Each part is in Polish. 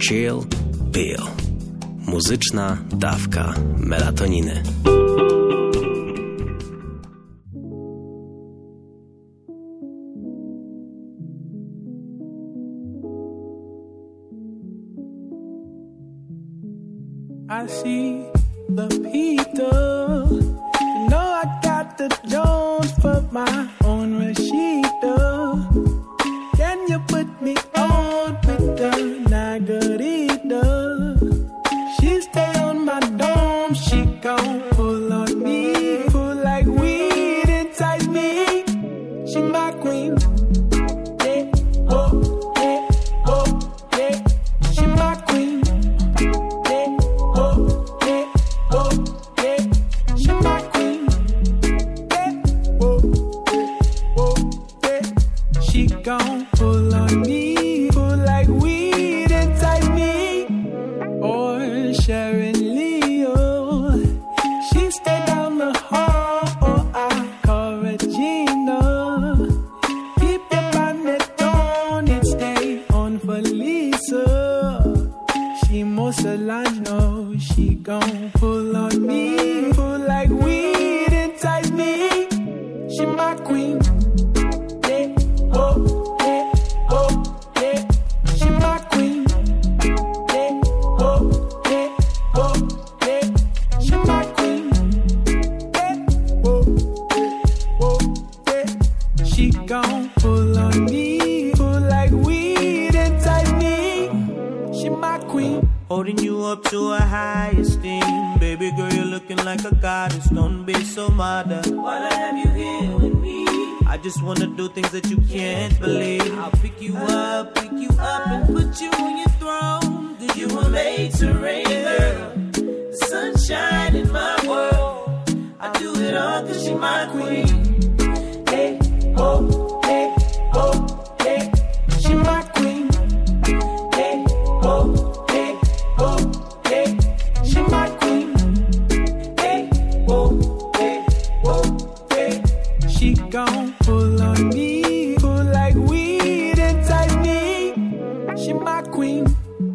Chill Pill. Muzyczna dawka melatoniny. I see the Peter. You know I got the Jones for my own Rashida. Can you put me on with the Nagarita? She stay on my dome, she gon' pull on me, pull like weed inside me. She my queen. Yeah, oh, yeah, oh, yeah. She my queen. Gon' pull on me, pull like weed inside me. Or Sharon Leo, she stay down the hall. Or I call Regina. Keep your bonnet on, it stay on for Lisa. She more Solano, she gon' pull on me, pull like weed inside me. She my queen. Holding you up to a high esteem. Baby girl, you're looking like a goddess. Don't be so mad. Why'd I have you here with me? I just wanna do things that you can't believe. I'll pick you up and put you on your throne. Cause you were made to reign, girl. The sunshine in my world. I do it all cause you're my queen. Hey, oh, hey, oh, hey. She my queen. Hey, oh. She gon' pull on me, pull like weed inside me. She my queen.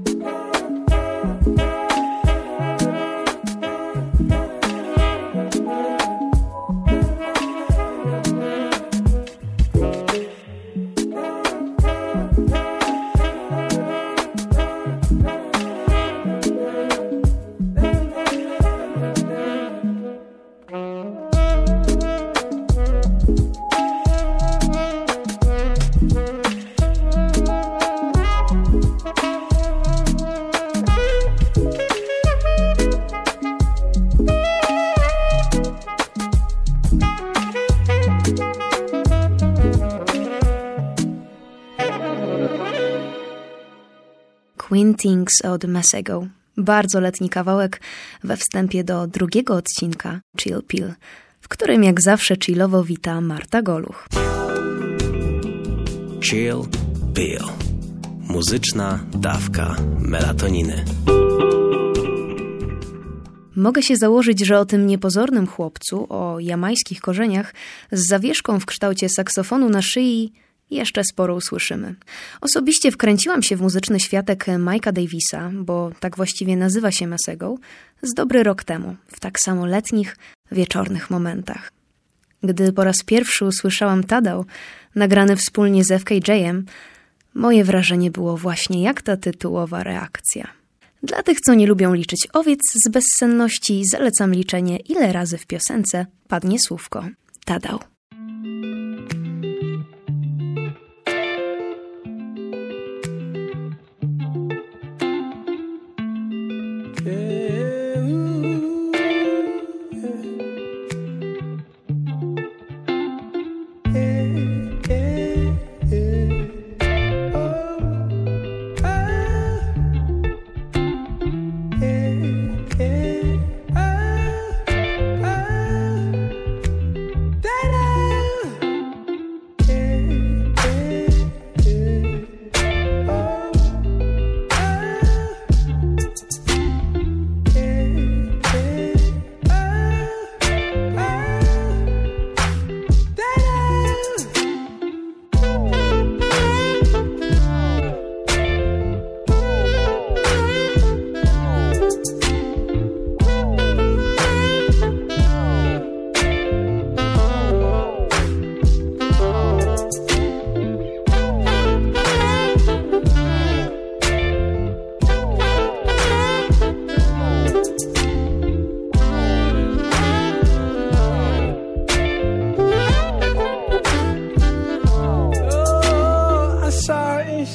Queen Things od Masego. Bardzo letni kawałek we wstępie do drugiego odcinka Chill Pill, w którym jak zawsze chillowo wita Marta Goluch. Chill Pill. Muzyczna dawka melatoniny. Mogę się założyć, że o tym niepozornym chłopcu o jamajskich korzeniach z zawieszką w kształcie saksofonu na szyi jeszcze sporo usłyszymy. Osobiście wkręciłam się w muzyczny światek Mike'a Davisa, bo tak właściwie nazywa się Masego, z dobry rok temu, w tak samo letnich, wieczornych momentach. Gdy po raz pierwszy usłyszałam Tadał, nagrany wspólnie z FKJ-em, moje wrażenie było właśnie jak ta tytułowa reakcja. Dla tych, co nie lubią liczyć owiec z bezsenności, zalecam liczenie, ile razy w piosence padnie słówko Tadał. Da-da!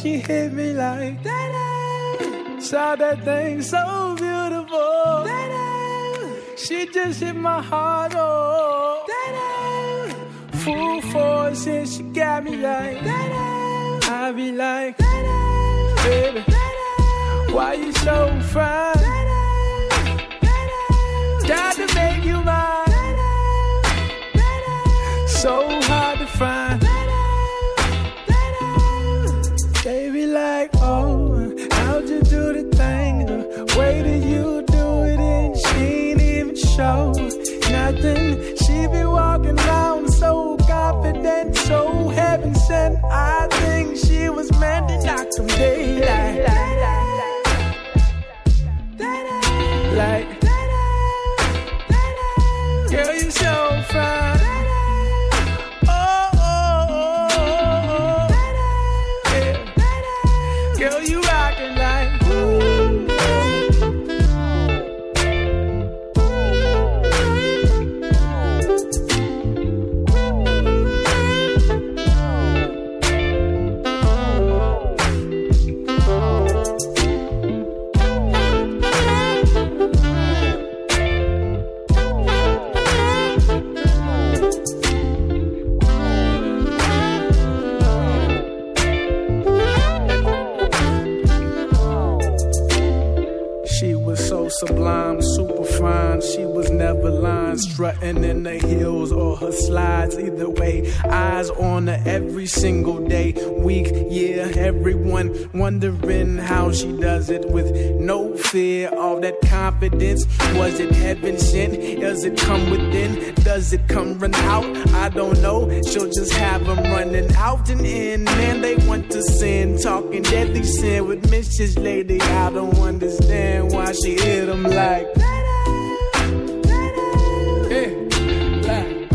she hit me like da-da. Saw that thing so beautiful, da-da. She just hit my heart, oh, da-da. Full force and she got me like da-da. I be like da-da. Baby, da-da. Why you so fine? Da-da. Da-da. Got to make you mine. Da-da. Da-da. So hard to find. Baby, like, oh, how'd you do the thing? The way that you do it, and she ain't even show nothing. She be walking around so confident, so heaven sent. I think she was meant to knock some daylight. Like, girl, you so fine. Girl, you rockin' like sublime, super fine. She was never lying, strutting in the heels or her slides. Either way, eyes on her every single day, week, year. Everyone wondering how she does it with no fear. All that confidence, was it heaven sent? Does it come within? Does it come run out? I don't know. She'll just have them running out and in. Man, they want to sin, talking deadly sin with Mrs. Lady. I don't understand why she hit them like yeah, like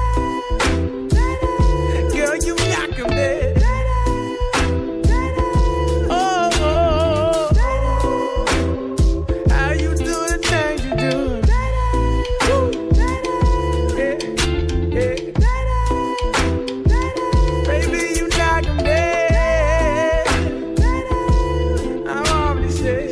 girl, you knock him dead. Oh, oh, oh. How you do the things you do? Yeah, yeah. Baby, you knock him dead. I'm already said.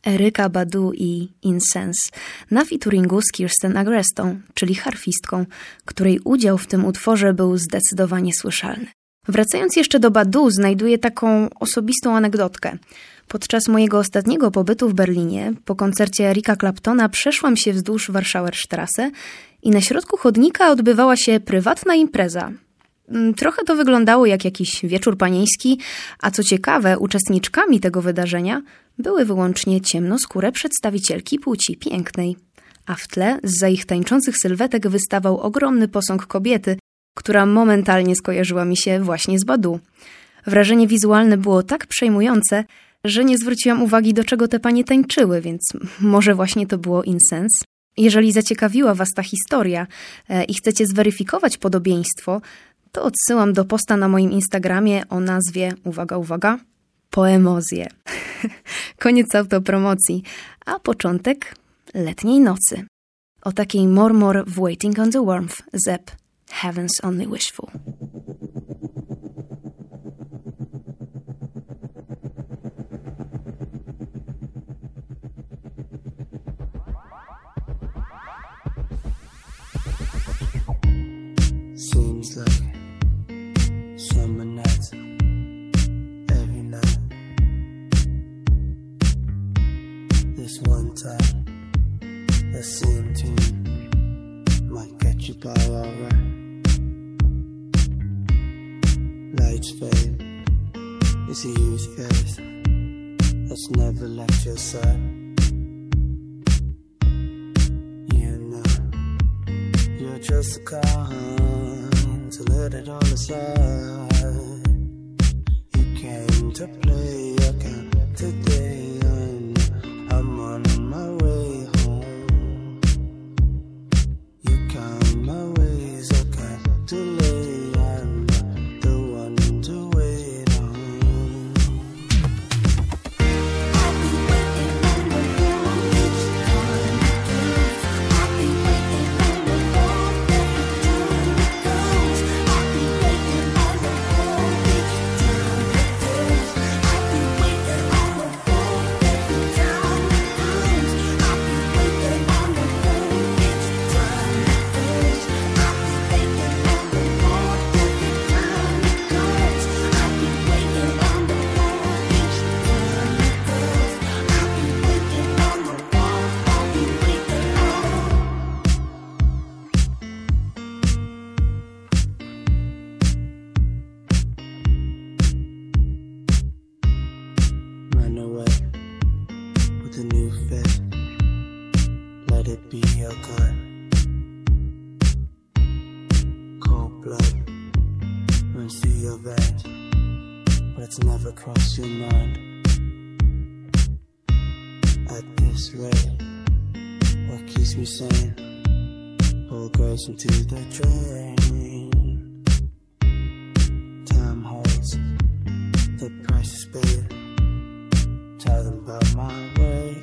Erykah Badu i Incense na featuringu z Kirsten Agrestą, czyli harfistką, której udział w tym utworze był zdecydowanie słyszalny. Wracając jeszcze do Badu, znajduję taką osobistą anegdotkę. Podczas mojego ostatniego pobytu w Berlinie, po koncercie Erika Claptona, przeszłam się wzdłuż Warschauer Straße i na środku chodnika odbywała się prywatna impreza. Trochę to wyglądało jak jakiś wieczór panieński, a co ciekawe, uczestniczkami tego wydarzenia były wyłącznie ciemnoskóre przedstawicielki płci pięknej. A w tle, zza ich tańczących sylwetek wystawał ogromny posąg kobiety, która momentalnie skojarzyła mi się właśnie z Badu. Wrażenie wizualne było tak przejmujące, że nie zwróciłam uwagi, do czego te panie tańczyły, więc może właśnie to było Incense. Jeżeli zaciekawiła Was ta historia i chcecie zweryfikować podobieństwo, to odsyłam do posta na moim Instagramie o nazwie, uwaga, Poemozje. Koniec autopromocji, a początek letniej nocy. O takiej More w Waiting on the Warmth Zepp Heaven's Only Wishful. Seems like summer nights every night. This one time that same tune might get you by alright. Lights fade, it's a youth face that's never left your side. You know you're just a kind to let it all aside. You came to play, I came today, and I'm on my way home. You count my ways, I can't delay, I'm the one to wait on. I'll be waiting on the phone each time it goes. I'll be waiting on the phone every time it goes. I'll be waiting on the phone each time it goes. I'll be waiting on the phone every time it goes. I'll be waiting on the phone each time it goes. I'll be waiting on the phone every time it goes. I'll be waiting on the phone each time it goes. I'll be waiting on the phone. I'll be waiting Run away with a new fit. Let it be your good. Cold blood runs through your veins, but it's never crossed your mind. At this rate, what keeps me sane? Pull grace into the drain. Time holds the price is paid. Tell them about my way.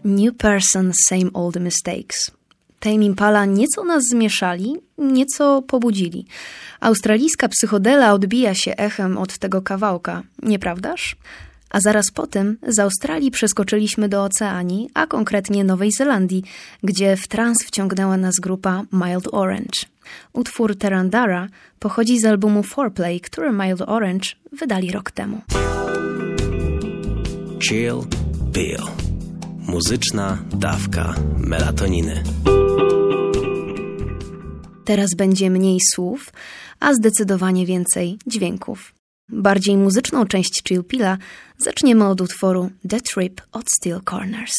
New person, same old mistakes. Tame Impala nieco nas zmieszali, nieco pobudzili. Australijska psychodela odbija się echem od tego kawałka, nieprawdaż? A zaraz potem z Australii przeskoczyliśmy do Oceanii, a konkretnie Nowej Zelandii, gdzie w trans wciągnęła nas grupa Mild Orange. Utwór Terandara pochodzi z albumu Foreplay, który Mild Orange wydali rok temu. Chill Pill. Muzyczna dawka melatoniny. Teraz będzie mniej słów, a zdecydowanie więcej dźwięków. Bardziej muzyczną część Chill Pilla zaczniemy od utworu The Trip od Steel Corners.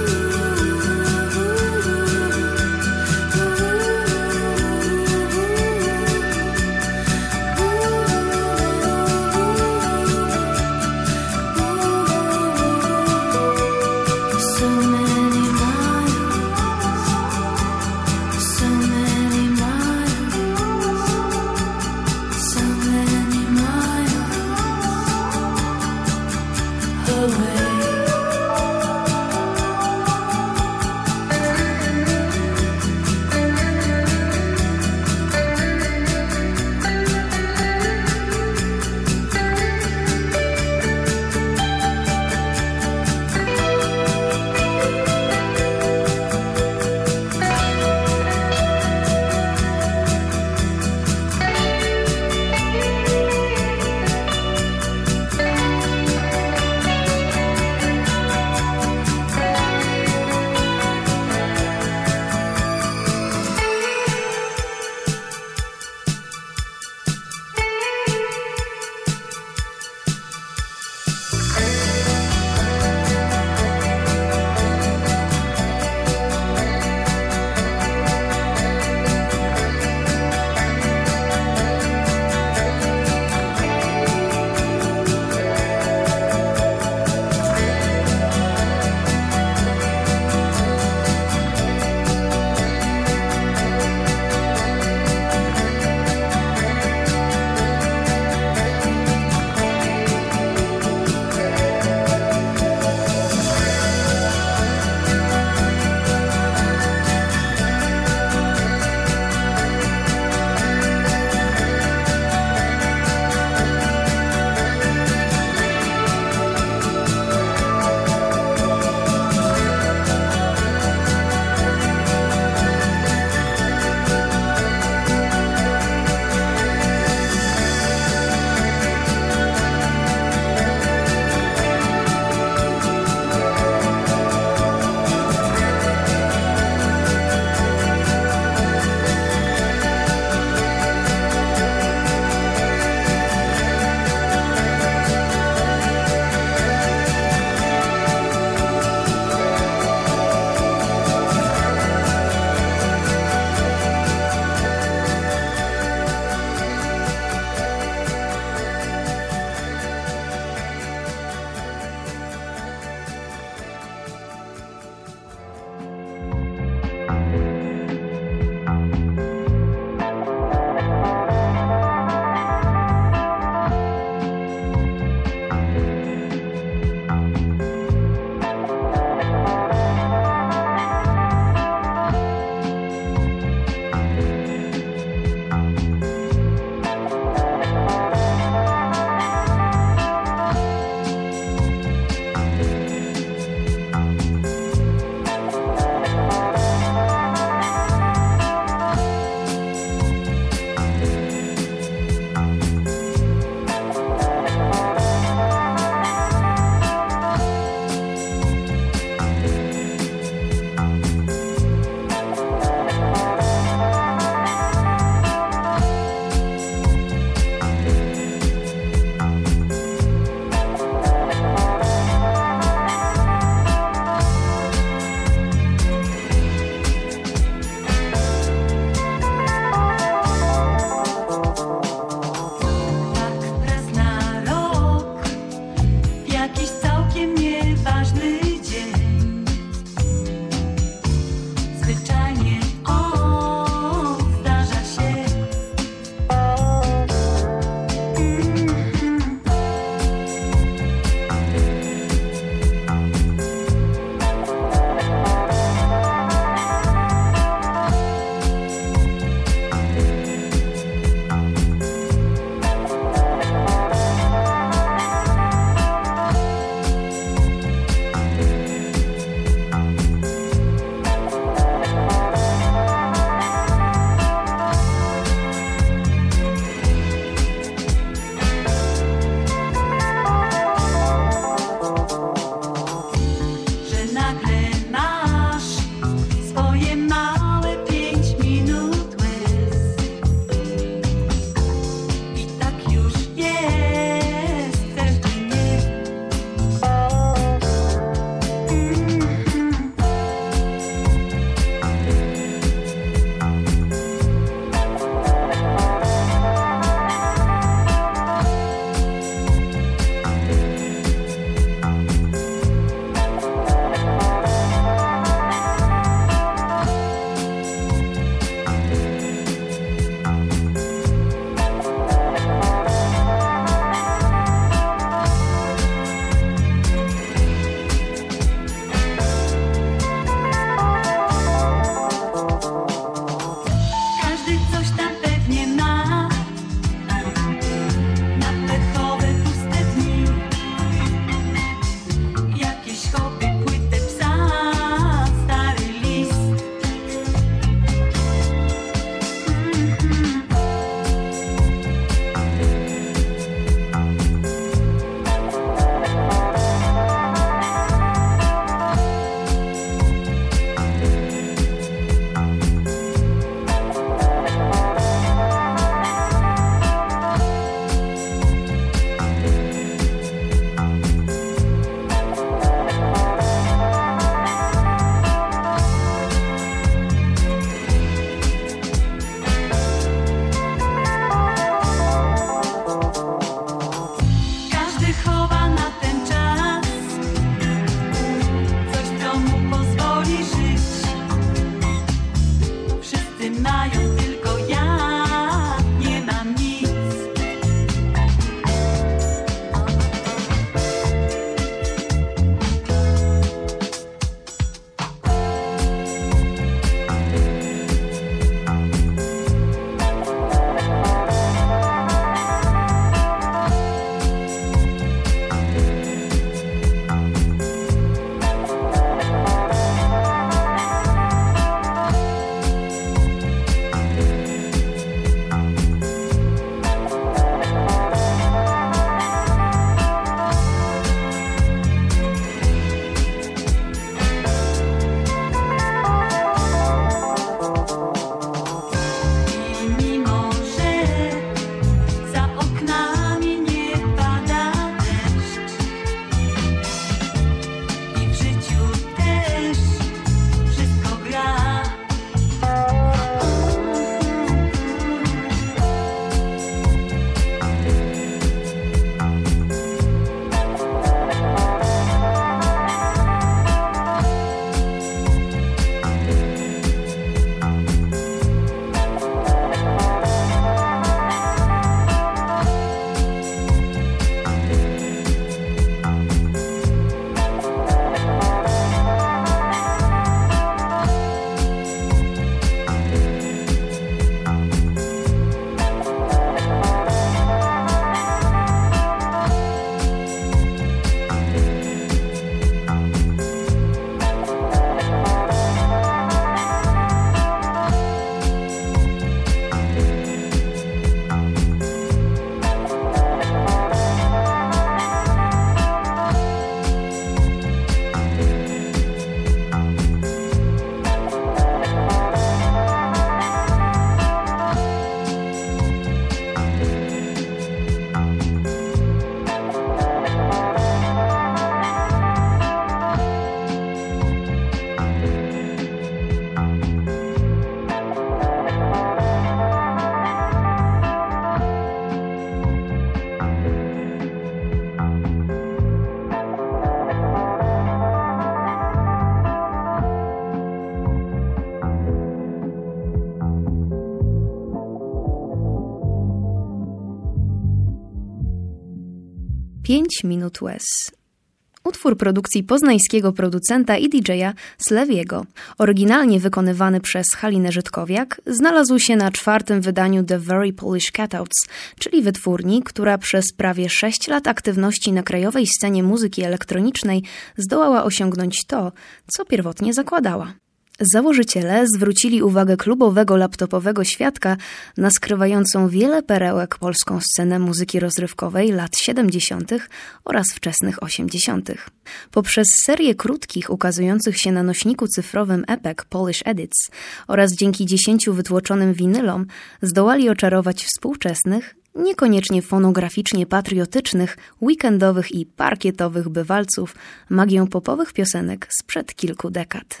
5 minut łez. Utwór produkcji poznańskiego producenta i DJ-a Sleviego, oryginalnie wykonywany przez Halinę Żytkowiak, znalazł się na 4. wydaniu The Very Polish Cutouts, czyli wytwórni, która przez prawie 6 lat aktywności na krajowej scenie muzyki elektronicznej zdołała osiągnąć to, co pierwotnie zakładała. Założyciele zwrócili uwagę klubowego laptopowego świadka na skrywającą wiele perełek polską scenę muzyki rozrywkowej lat 70. oraz wczesnych 80. Poprzez serię krótkich ukazujących się na nośniku cyfrowym EPEC Polish Edits oraz dzięki 10 wytłoczonym winylom zdołali oczarować współczesnych, niekoniecznie fonograficznie patriotycznych, weekendowych i parkietowych bywalców magią popowych piosenek sprzed kilku dekad.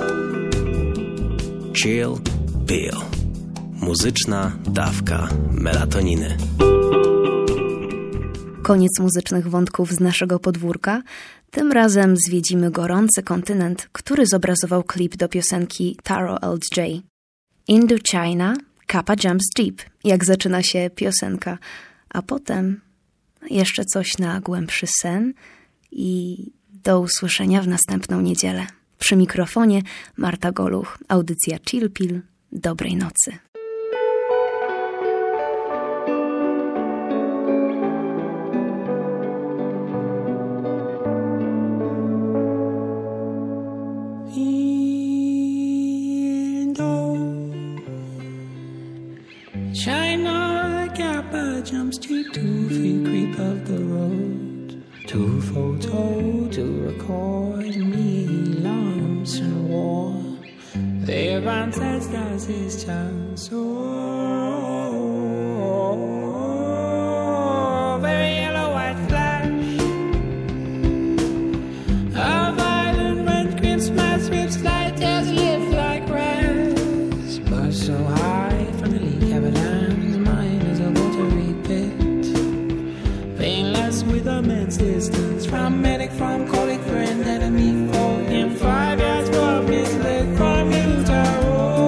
Chill Pill. Muzyczna dawka melatoniny. Koniec muzycznych wątków z naszego podwórka. Tym razem zwiedzimy gorący kontynent, który zobrazował klip do piosenki Taro LJ. Indochina, Kappa Jumps Deep, jak zaczyna się piosenka, a potem jeszcze coś na głębszy sen i do usłyszenia w następną niedzielę. Przy mikrofonie Marta Goluch, audycja Chill Pill. Dobrej nocy. China Kappa jumps deep, 2 feet creep up the road, 2 photo to record me lumps and war. Their ancestors his chance, very yellow white flash, a violent red Christmas rips light as live like grass, but so high from the leak avalanche, mine is a watery pit, painless with immense distance, from medic, from colleague, friend, enemy, foe, in 5 yards from his leg, from Utah.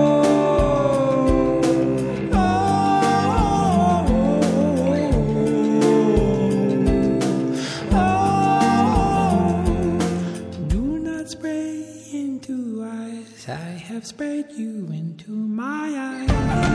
Do not spray into eyes, I have sprayed you into my eyes.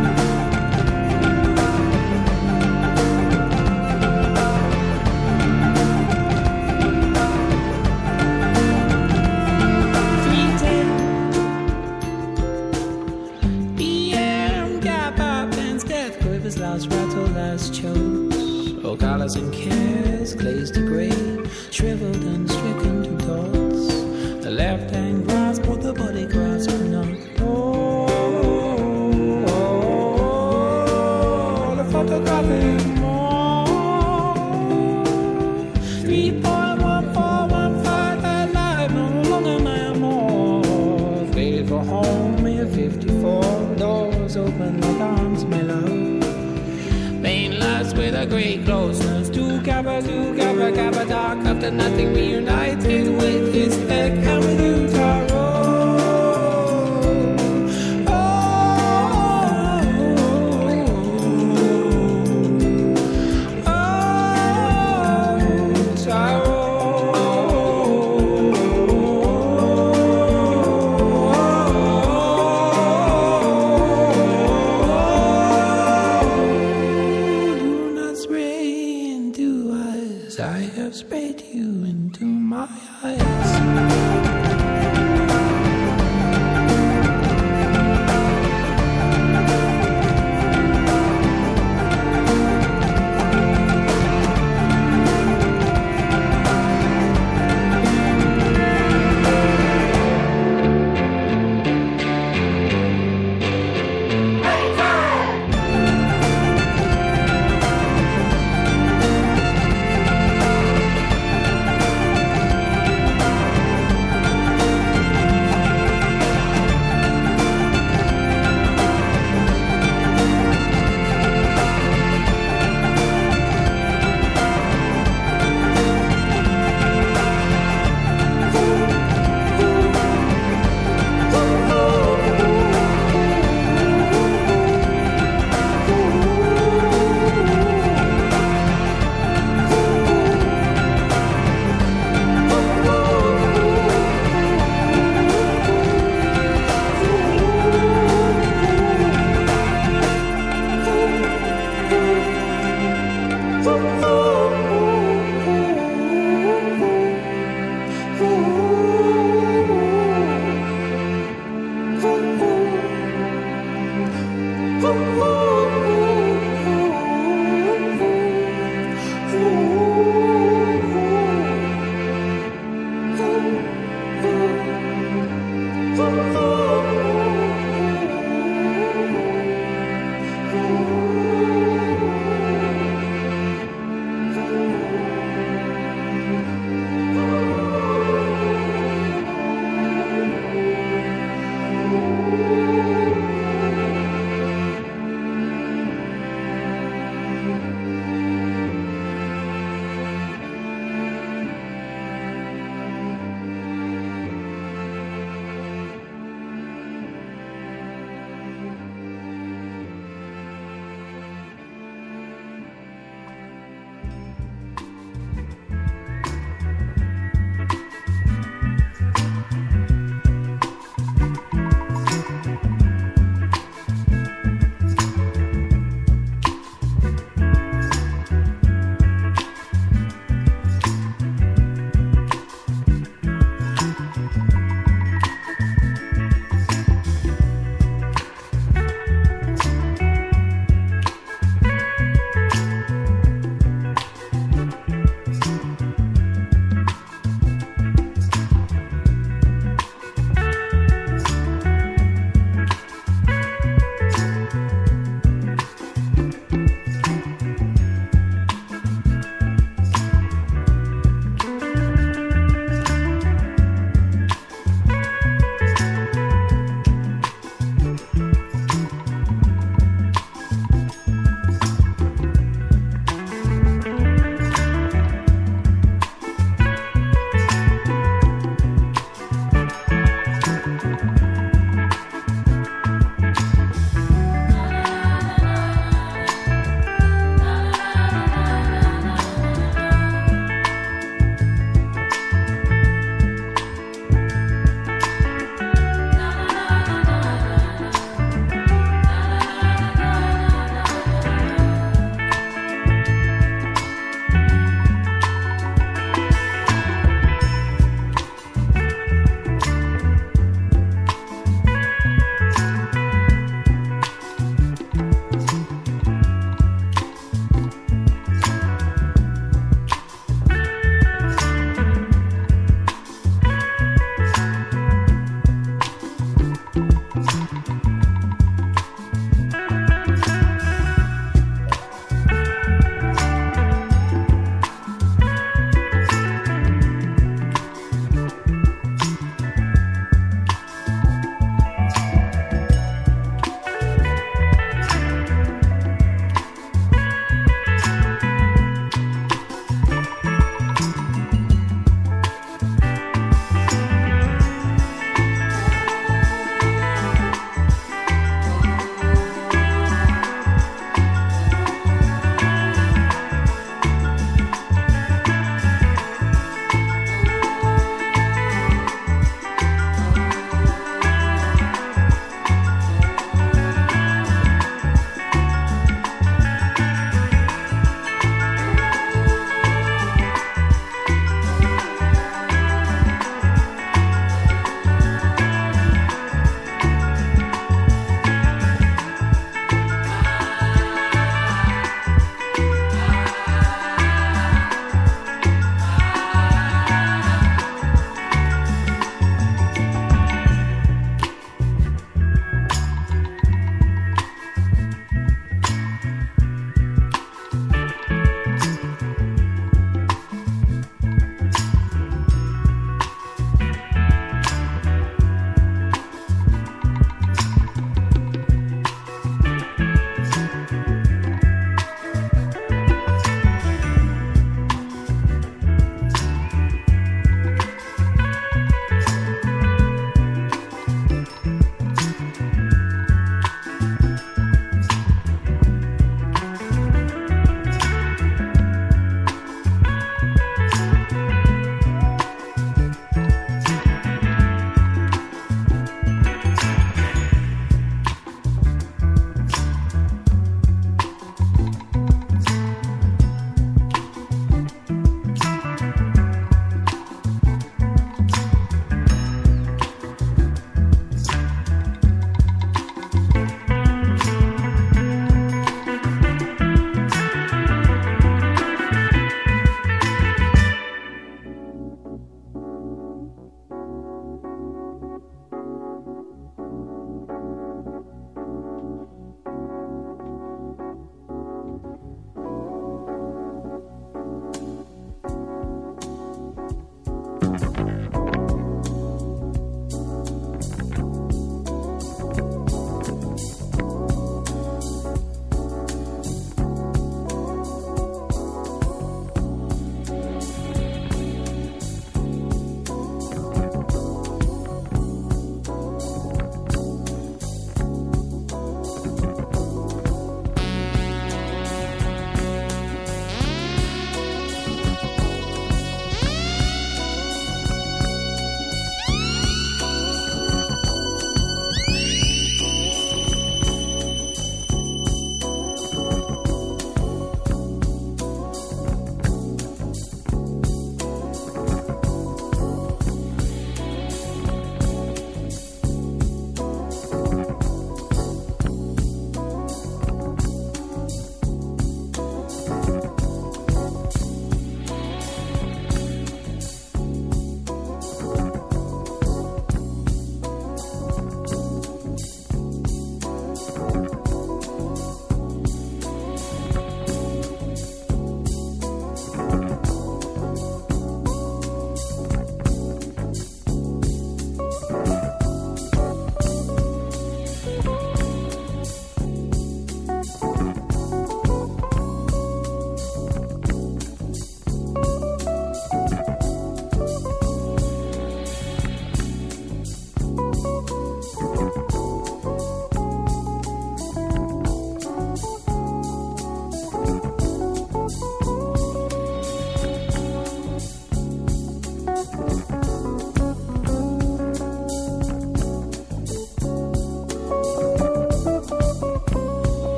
Collars and cares, glazed to grey, shriveled and stricken to dots. The left hand grasp, but the body grasp not. The photographic more. 3.1415 alive, no longer my more. Faded for home, me 54 doors open like arms, my love. Painless with a great closeness, two Kappa, dark after nothing reunited with his head and with you, Taro. Sprayed you into my eyes.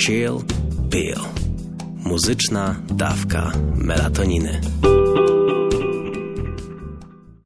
Chill Pill. Muzyczna dawka melatoniny.